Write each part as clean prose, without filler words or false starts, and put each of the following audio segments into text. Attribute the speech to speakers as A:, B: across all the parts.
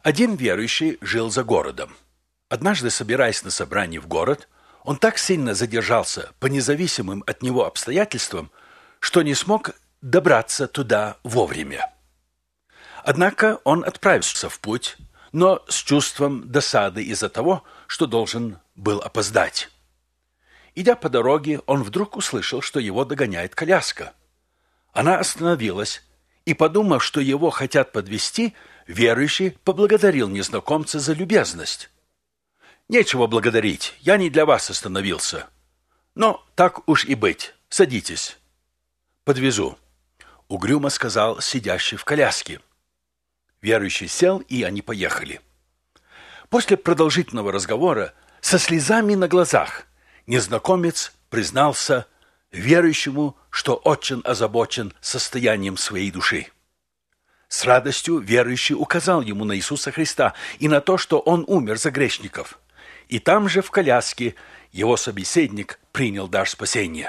A: Один верующий жил за городом. Однажды, собираясь на собрание в город, он так сильно задержался по независимым от него обстоятельствам, что не смог добраться туда вовремя. Однако он отправился в путь, но с чувством досады из-за того, что должен был опоздать. Идя по дороге, он вдруг услышал, что его догоняет коляска. Она остановилась, и, подумав, что его хотят подвезти, верующий поблагодарил незнакомца за любезность. «Нечего благодарить, я не для вас остановился. Но так уж и быть, садитесь. Подвезу», — угрюмо сказал сидящий в коляске. Верующий сел, и они поехали. После продолжительного разговора, со слезами на глазах, незнакомец признался верующему, что очень озабочен состоянием своей души. С радостью верующий указал ему на Иисуса Христа и на то, что Он умер за грешников. И там же в коляске его собеседник принял дар спасения.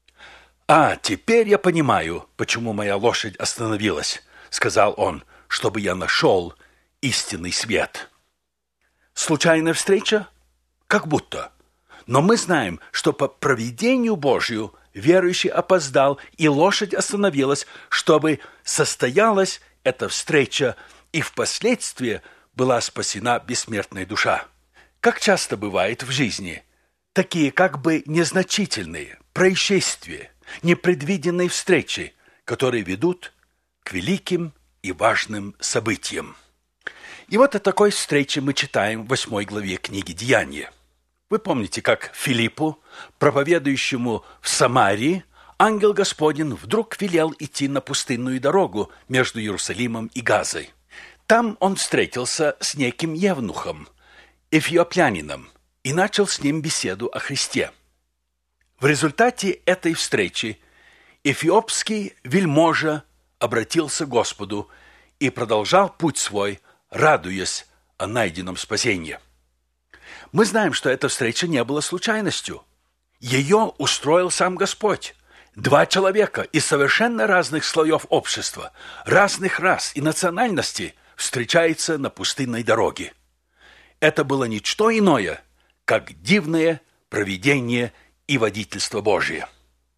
A: «А, теперь я понимаю, почему моя лошадь остановилась», — сказал он, — «чтобы я нашел истинный свет». Случайная встреча? Как будто. Но мы знаем, что по провидению Божию верующий опоздал, и лошадь остановилась, чтобы состоялась эта встреча, и впоследствии была спасена бессмертная душа. Как часто бывает в жизни такие как бы незначительные происшествия, непредвиденные встречи, которые ведут к великим и важным событиям. И вот о такой встрече мы читаем в 8 главе книги «Деяния». Вы помните, как Филиппу, проповедующему в Самарии, ангел Господень вдруг велел идти на пустынную дорогу между Иерусалимом и Газой. Там он встретился с неким евнухом, эфиопянином, и начал с ним беседу о Христе. В результате этой встречи эфиопский вельможа обратился к Господу и продолжал путь свой, радуясь о найденном спасении. Мы знаем, что эта встреча не была случайностью. Ее устроил сам Господь. 2 человека из совершенно разных слоев общества, разных рас и национальностей встречаются на пустынной дороге. Это было ничто иное, как дивное провидение и водительство Божие.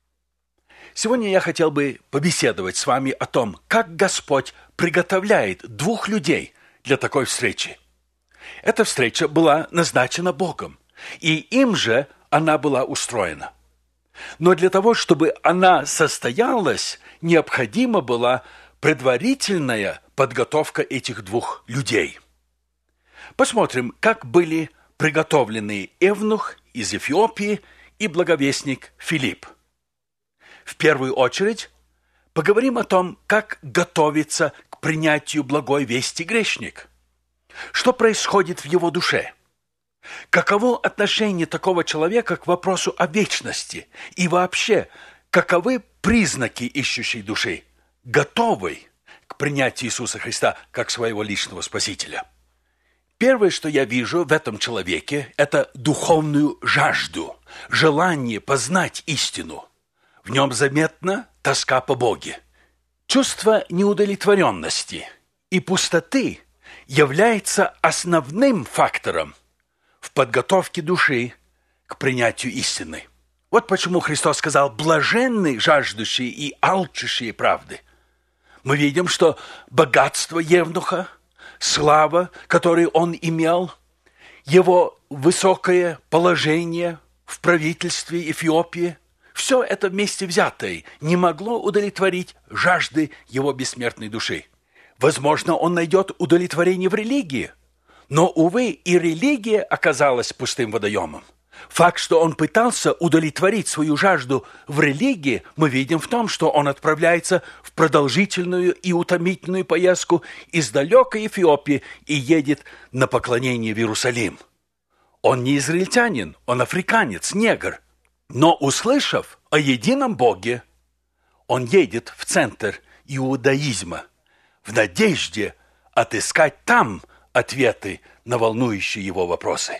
A: Сегодня я хотел бы побеседовать с вами о том, как Господь приготовляет 2 людей для такой встречи. Эта встреча была назначена Богом, и им же она была устроена. Но для того, чтобы она состоялась, необходима была предварительная подготовка этих 2 людей. Посмотрим, как были приготовлены евнух из Эфиопии и благовестник Филипп. В первую очередь поговорим о том, как готовиться к принятию благой вести грешник. Что происходит в его душе? Каково отношение такого человека к вопросу о вечности? И вообще, каковы признаки ищущей души, готовой к принятию Иисуса Христа как своего личного Спасителя? Первое, что я вижу в этом человеке, это духовную жажду, желание познать истину. В нем заметна тоска по Боге. Чувство неудовлетворенности и пустоты является основным фактором в подготовке души к принятию истины. Вот почему Христос сказал: «Блаженны жаждущие и алчущие правды». Мы видим, что богатство евнуха, слава, которую он имел, его высокое положение в правительстве Эфиопии, все это вместе взятое не могло удовлетворить жажды его бессмертной души. Возможно, он найдет удовлетворение в религии, но, увы, и религия оказалась пустым водоемом. Факт, что он пытался удовлетворить свою жажду в религии, мы видим в том, что он отправляется в продолжительную и утомительную поездку из далекой Эфиопии и едет на поклонение в Иерусалим. Он не израильтянин, он африканец, негр. Но, услышав о едином Боге, он едет в центр иудаизма в надежде отыскать там ответы на волнующие его вопросы.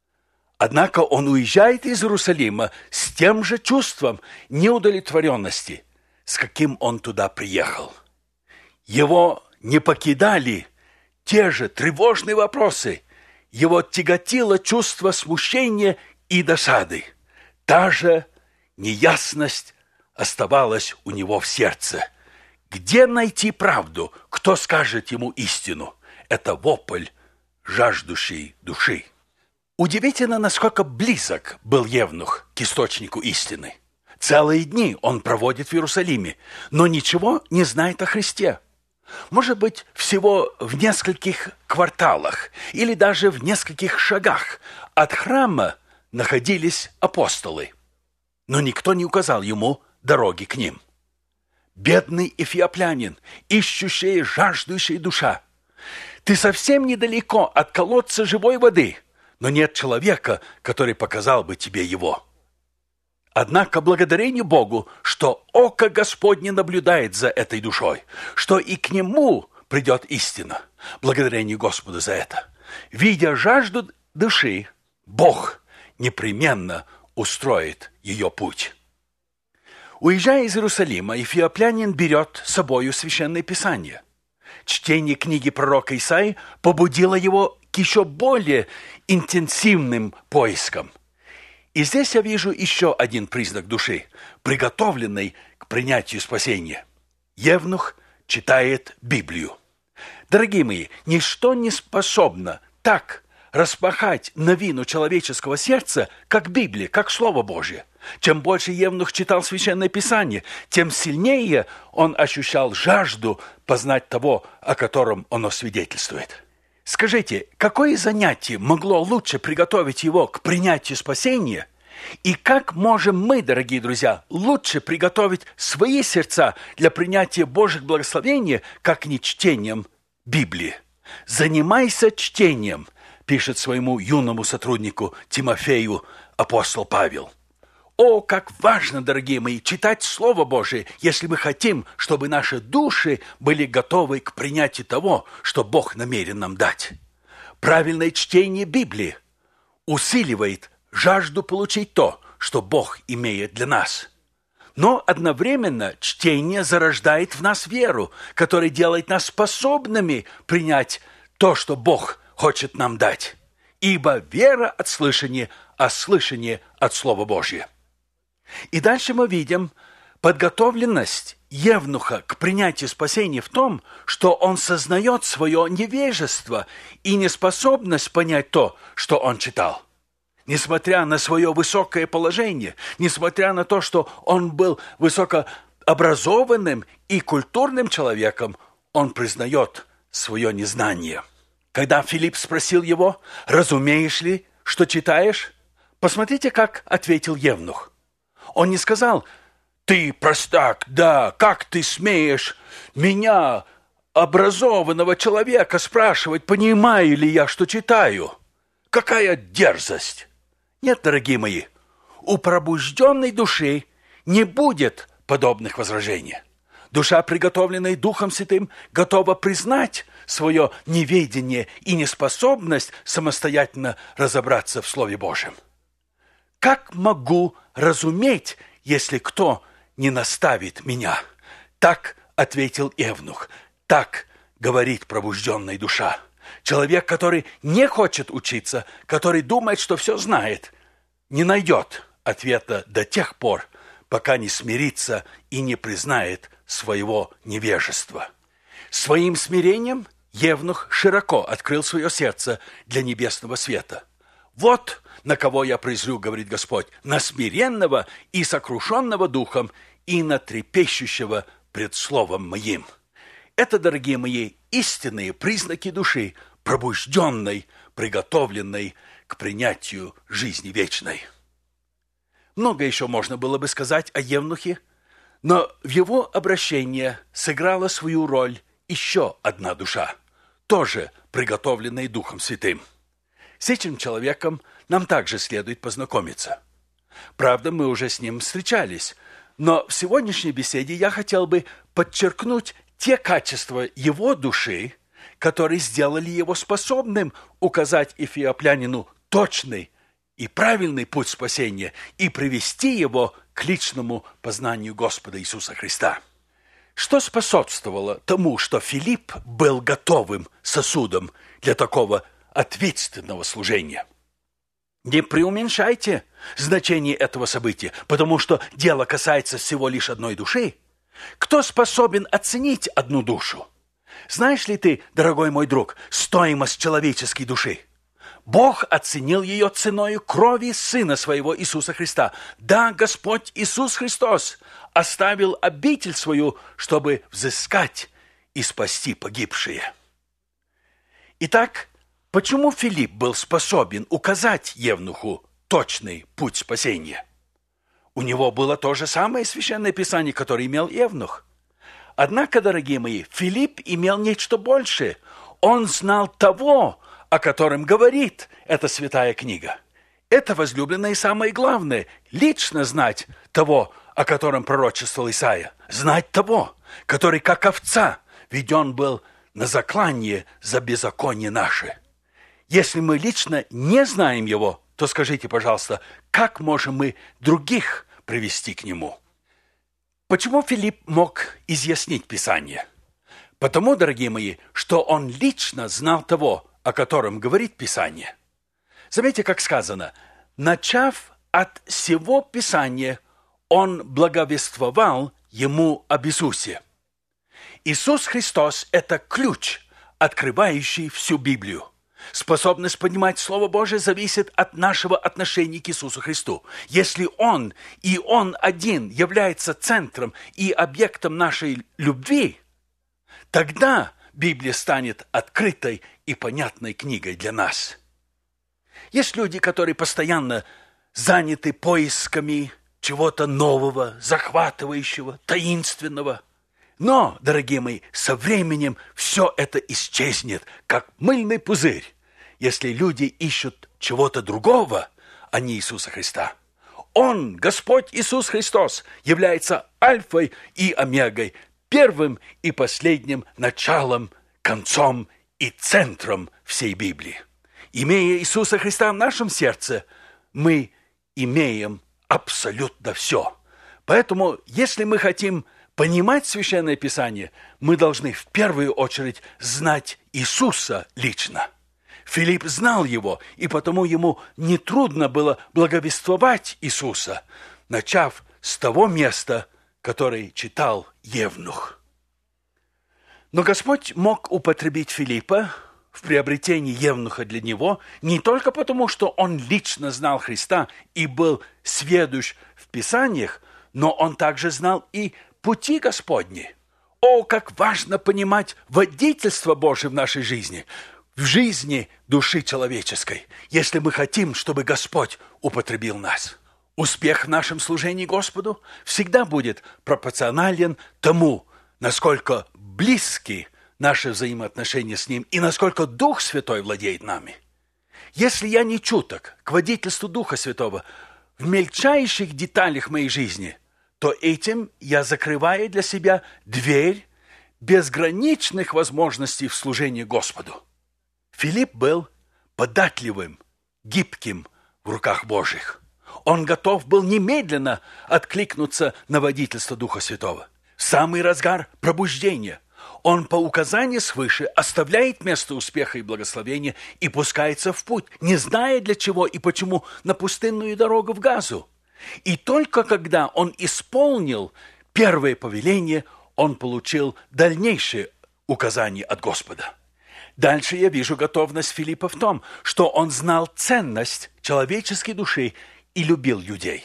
A: Однако он уезжает из Иерусалима с тем же чувством неудовлетворенности, с каким он туда приехал. Его не покидали те же тревожные вопросы. Его тяготило чувство смущения и досады. Та же неясность оставалась у него в сердце. Где найти правду? Кто скажет ему истину? Это вопль жаждущей души. Удивительно, насколько близок был Евнух к источнику истины. Целые дни он проводит в Иерусалиме, но ничего не знает о Христе. Может быть, всего в нескольких кварталах или даже в нескольких шагах от храма находились апостолы, но никто не указал ему дороги к ним. Бедный эфиоплянин, ищущая, жаждущая душа. Ты совсем недалеко от колодца живой воды, но нет человека, который показал бы тебе его. Однако благодарение Богу, что око Господне наблюдает за этой душой, что и к нему придет истина. Благодарение Господу за это. Видя жажду души, Бог непременно устроит ее путь. Уезжая из Иерусалима, эфиоплянин берет с собою Священное Писание. Чтение книги пророка Исаии побудило его к еще более интенсивным поискам. И здесь я вижу еще один признак души, приготовленной к принятию спасения. Евнух читает Библию. Дорогие мои, ничто не способно так распахать новину человеческого сердца, как Библия, как Слово Божье. Чем больше Евнух читал Священное Писание, тем сильнее он ощущал жажду познать того, о котором оно свидетельствует. Скажите, какое занятие могло лучше приготовить его к принятию спасения? И как можем мы, дорогие друзья, лучше приготовить свои сердца для принятия Божьих благословений, как не чтением Библии? «Занимайся чтением», пишет своему юному сотруднику Тимофею апостол Павел. О, как важно, дорогие мои, читать Слово Божие, если мы хотим, чтобы наши души были готовы к принятию того, что Бог намерен нам дать. Правильное чтение Библии усиливает жажду получить то, что Бог имеет для нас. Но одновременно чтение зарождает в нас веру, которая делает нас способными принять то, что Бог хочет нам дать. Ибо вера от слышания, а слышание от Слова Божьего. И дальше мы видим подготовленность Евнуха к принятию спасения в том, что он сознает свое невежество и неспособность понять то, что он читал. Несмотря на свое высокое положение, несмотря на то, что он был высокообразованным и культурным человеком, он признает свое незнание. Когда Филипп спросил его, «Разумеешь ли, что читаешь?» Посмотрите, как ответил Евнух. Он не сказал: «Ты простак, да, как ты смеешь меня, образованного человека, спрашивать, понимаю ли я, что читаю? Какая дерзость!» Нет, дорогие мои, у пробужденной души не будет подобных возражений. Душа, приготовленная Духом Святым, готова признать свое неведение и неспособность самостоятельно разобраться в Слове Божьем. Как могу разуметь, если кто не наставит меня? Так ответил Евнух. Так говорит пробужденная душа. Человек, который не хочет учиться, который думает, что все знает, не найдет ответа до тех пор, пока не смирится и не признает своего невежества. Своим смирением Евнух широко открыл свое сердце для небесного света. «Вот на кого я презрю, — говорит Господь, — на смиренного и сокрушенного духом, и на трепещущего пред словом моим». Это, дорогие мои, истинные признаки души, пробужденной, приготовленной к принятию жизни вечной. Много еще можно было бы сказать о Евнухе, но в его обращении сыграла свою роль еще одна душа, тоже приготовленная Духом Святым. С этим человеком нам также следует познакомиться. Правда, мы уже с ним встречались, но в сегодняшней беседе я хотел бы подчеркнуть те качества его души, которые сделали его способным указать эфиоплянину точный и правильный путь спасения и привести его к личному познанию Господа Иисуса Христа. Что способствовало тому, что Филипп был готовым сосудом для такого ответственного служения? Не преуменьшайте значение этого события, потому что дело касается всего лишь одной души. Кто способен оценить одну душу? Знаешь ли ты, дорогой мой друг, стоимость человеческой души? Бог оценил ее ценою крови Сына Своего Иисуса Христа. Да, Господь Иисус Христос оставил обитель свою, чтобы взыскать и спасти погибшие. Итак, почему Филипп был способен указать евнуху точный путь спасения? У него было то же самое священное писание, которое имел евнух. Однако, дорогие мои, Филипп имел нечто большее. Он знал того, о котором говорит эта святая книга. Это возлюбленное и самое главное – лично знать того, о котором пророчествовал Исаия. Знать того, который, как овца, веден был на заклание за беззаконие наше. Если мы лично не знаем его, то скажите, пожалуйста, как можем мы других привести к нему? Почему Филипп мог изъяснить Писание? Потому, дорогие мои, что он лично знал того, о котором говорит Писание. Заметьте, как сказано, начав от сего Писания, он благовествовал ему об Иисусе. Иисус Христос – это ключ, открывающий всю Библию. Способность понимать Слово Божие зависит от нашего отношения к Иисусу Христу. Если Он и Он один является центром и объектом нашей любви, тогда Библия станет открытой и понятной книгой для нас. Есть люди, которые постоянно заняты поисками чего-то нового, захватывающего, таинственного. Но, дорогие мои, со временем все это исчезнет, как мыльный пузырь, если люди ищут чего-то другого, а не Иисуса Христа. Он, Господь Иисус Христос, является альфой и омегой, первым и последним началом, концом и центром всей Библии. Имея Иисуса Христа в нашем сердце, мы имеем абсолютно все. Поэтому, если мы хотим понимать Священное Писание, мы должны в первую очередь знать Иисуса лично. Филипп знал его, и потому ему нетрудно было благовествовать Иисуса, начав с того места, которое читал евнух. Но Господь мог употребить Филиппа в приобретении евнуха для него не только потому, что он лично знал Христа и был сведущ в Писаниях, но он также знал и пути Господни. О, как важно понимать водительство Божие в нашей жизни, в жизни души человеческой, если мы хотим, чтобы Господь употребил нас. Успех в нашем служении Господу всегда будет пропорционален тому, насколько близки наши взаимоотношения с Ним и насколько Дух Святой владеет нами. Если я не чуток к водительству Духа Святого в мельчайших деталях моей жизни, то этим я закрываю для себя дверь безграничных возможностей в служении Господу. Филипп был податливым, гибким в руках Божьих. Он готов был немедленно откликнуться на водительство Духа Святого. В самый разгар пробуждения он по указанию свыше оставляет место успеха и благословения и пускается в путь, не зная для чего и почему, на пустынную дорогу в Газу. И только когда он исполнил первое повеление, он получил дальнейшие указания от Господа. Дальше я вижу готовность Филиппа в том, что он знал ценность человеческой души и любил людей.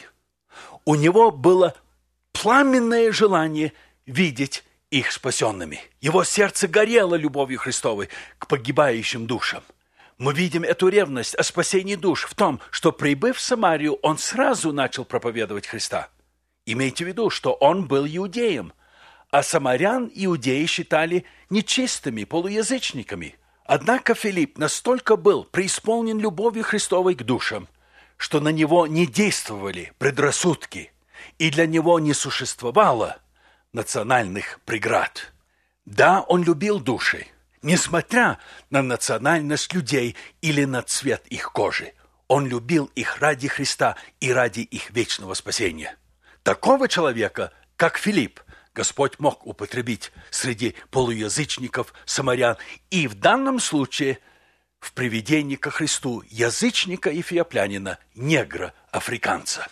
A: У него было пламенное желание видеть их спасенными. Его сердце горело любовью Христовой к погибающим душам. Мы видим эту ревность о спасении душ в том, что, прибыв в Самарию, он сразу начал проповедовать Христа. Имейте в виду, что он был иудеем, а самарян иудеи считали нечистыми, полуязычниками. Однако Филипп настолько был преисполнен любовью Христовой к душам, что на него не действовали предрассудки, и для него не существовало национальных преград. Да, он любил души, несмотря на национальность людей или на цвет их кожи. Он любил их ради Христа и ради их вечного спасения. Такого человека, как Филипп, Господь мог употребить среди полуязычников самарян, и в данном случае в приведении ко Христу язычника эфиоплянина, негра, африканца.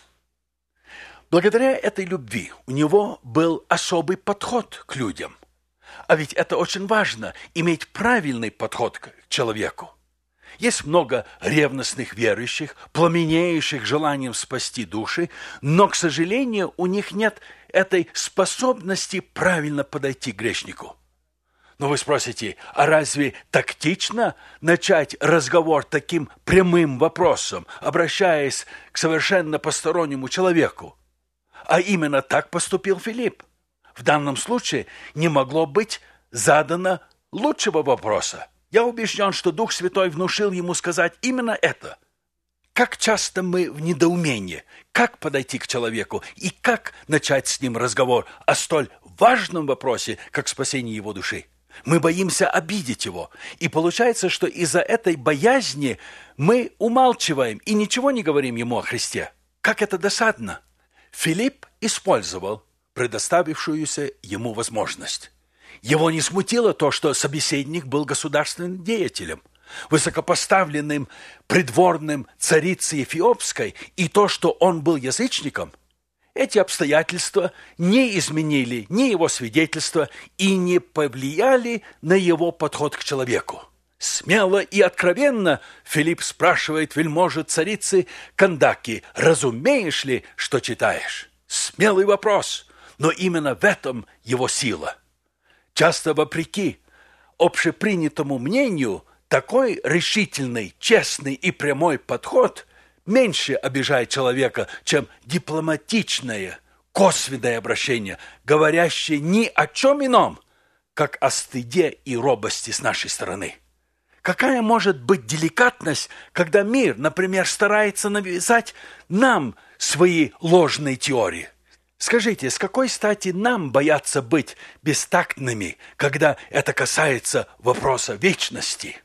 A: Благодаря этой любви у него был особый подход к людям. А ведь это очень важно, иметь правильный подход к человеку. Есть много ревностных верующих, пламенеющих желанием спасти души, но, к сожалению, у них нет этой способности правильно подойти к грешнику. Но вы спросите, а разве тактично начать разговор таким прямым вопросом, обращаясь к совершенно постороннему человеку? А именно так поступил Филипп. В данном случае не могло быть задано лучшего вопроса. Я убежден, что Дух Святой внушил ему сказать именно это. Как часто мы в недоумении, как подойти к человеку и как начать с ним разговор о столь важном вопросе, как спасение его души. Мы боимся обидеть его, и получается, что из-за этой боязни мы умалчиваем и ничего не говорим ему о Христе. Как это досадно! Филипп использовал предоставившуюся ему возможность. Его не смутило то, что собеседник был государственным деятелем, высокопоставленным придворным царицы Эфиопской, и то, что он был язычником. Эти обстоятельства не изменили ни его свидетельства и не повлияли на его подход к человеку. Смело и откровенно Филипп спрашивает вельможи царицы Кандаки: «Разумеешь ли, что читаешь?» Смелый вопрос, но именно в этом его сила. Часто вопреки общепринятому мнению, такой решительный, честный и прямой подход меньше обижает человека, чем дипломатичное, косвенное обращение, говорящее ни о чем ином, как о стыде и робости с нашей стороны. Какая может быть деликатность, когда мир, например, старается навязать нам свои ложные теории? Скажите, с какой стати нам бояться быть бестактными, когда это касается вопроса вечности?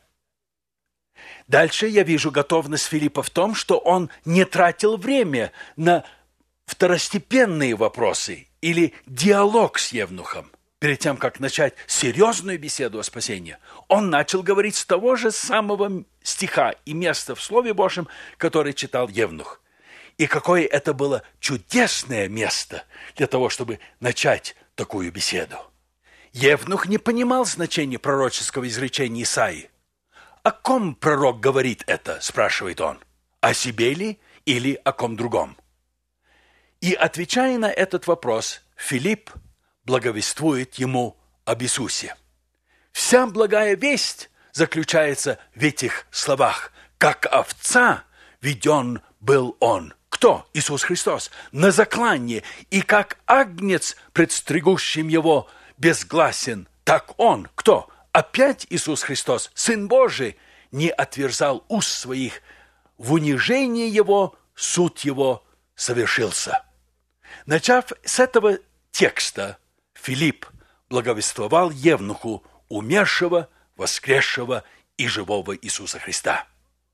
A: Дальше я вижу готовность Филиппа в том, что он не тратил время на второстепенные вопросы или диалог с евнухом. Перед тем, как начать серьезную беседу о спасении, он начал говорить с того же самого стиха и места в Слове Божьем, который читал евнух. И какое это было чудесное место для того, чтобы начать такую беседу. Евнух не понимал значения пророческого изречения Исаии. «О ком пророк говорит это?» – спрашивает он. «О себе ли или о ком другом?» И, отвечая на этот вопрос, Филипп благовествует ему об Иисусе. Вся благая весть заключается в этих словах. «Как овца веден был он». Кто? Иисус Христос. На заклание. И как агнец, пред стригущим его, безгласен. Так он. Кто? Опять Иисус Христос, Сын Божий, не отверзал уст своих. В унижении его суд его совершился. Начав с этого текста, Филипп благовествовал евнуху умершего, воскресшего и живого Иисуса Христа.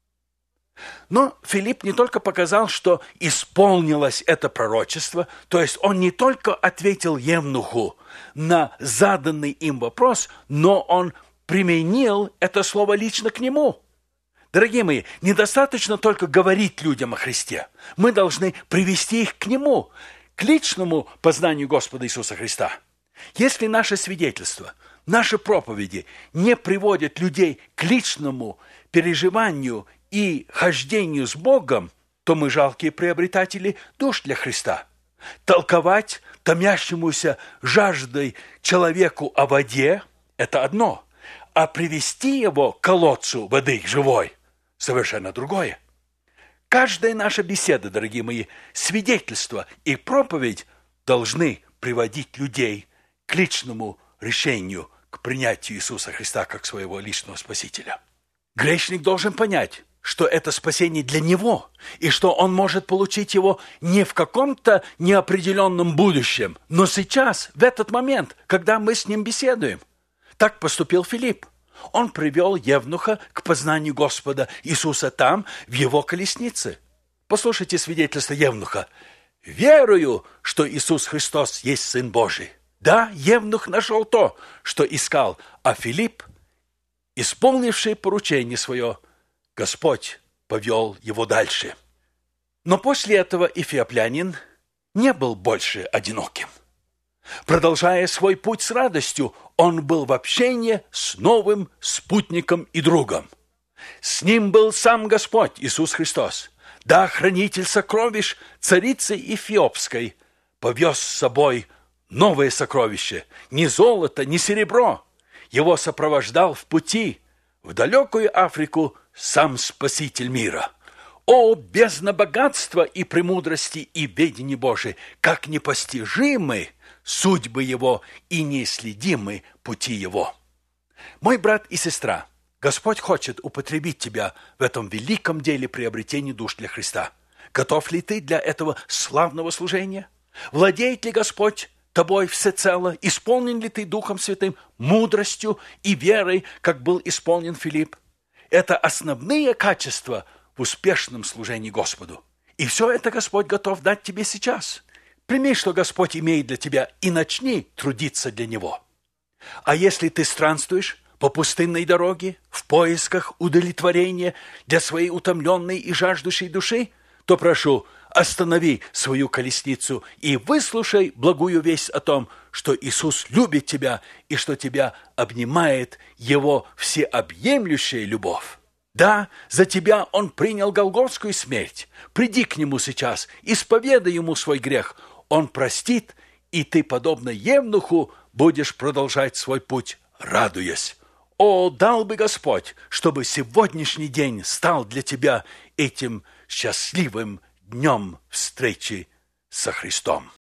A: Но Филипп не только показал, что исполнилось это пророчество, то есть он не только ответил евнуху на заданный им вопрос, но он применил это слово лично к нему. Дорогие мои, недостаточно только говорить людям о Христе. Мы должны привести их к Нему, к личному познанию Господа Иисуса Христа. Если наше свидетельство, наши проповеди не приводят людей к личному переживанию и хождению с Богом, то мы жалкие приобретатели душ для Христа. Толковать томящемуся жаждой человеку о воде – это одно, а привести его к колодцу воды живой – совершенно другое. Каждая наша беседа, дорогие мои, свидетельство и проповедь должны приводить людей к личному решению, к принятию Иисуса Христа как своего личного Спасителя. Грешник должен понять, что это спасение для него, и что он может получить его не в каком-то неопределенном будущем, но сейчас, в этот момент, когда мы с ним беседуем. Так поступил Филипп. Он привел евнуха к познанию Господа Иисуса там, в его колеснице. Послушайте свидетельство евнуха. «Верую, что Иисус Христос есть Сын Божий». Да, евнух нашел то, что искал, а Филипп, исполнивший поручение свое, Господь повел его дальше. Но после этого эфиоплянин не был больше одиноким. Продолжая свой путь с радостью, он был в общении с новым спутником и другом. С ним был сам Господь Иисус Христос. Да, хранитель сокровищ царицы Эфиопской повез с собой новое сокровище, не золото, не серебро. Его сопровождал в пути в далекую Африку сам Спаситель мира. О, бездна богатства и премудрости и ведения Божией, как непостижимы судьбы Его и неисследимы пути Его. Мой брат и сестра, Господь хочет употребить тебя в этом великом деле приобретения душ для Христа. Готов ли ты для этого славного служения? Владеет ли Господь тобой всецело? Исполнен ли ты Духом Святым мудростью и верой, как был исполнен Филипп? Это основные качества в успешном служении Господу. И все это Господь готов дать тебе сейчас. Прими, что Господь имеет для тебя, и начни трудиться для Него. А если ты странствуешь по пустынной дороге в поисках удовлетворения для своей утомленной и жаждущей души, то прошу, останови свою колесницу и выслушай благую весть о том, что Иисус любит тебя и что тебя обнимает Его всеобъемлющая любовь. Да, за тебя Он принял голгофскую смерть. Приди к Нему сейчас, исповедай Ему свой грех. Он простит, и ты, подобно евнуху, будешь продолжать свой путь, радуясь. О, дал бы Господь, чтобы сегодняшний день стал для тебя этим счастливым днем встречи со Христом.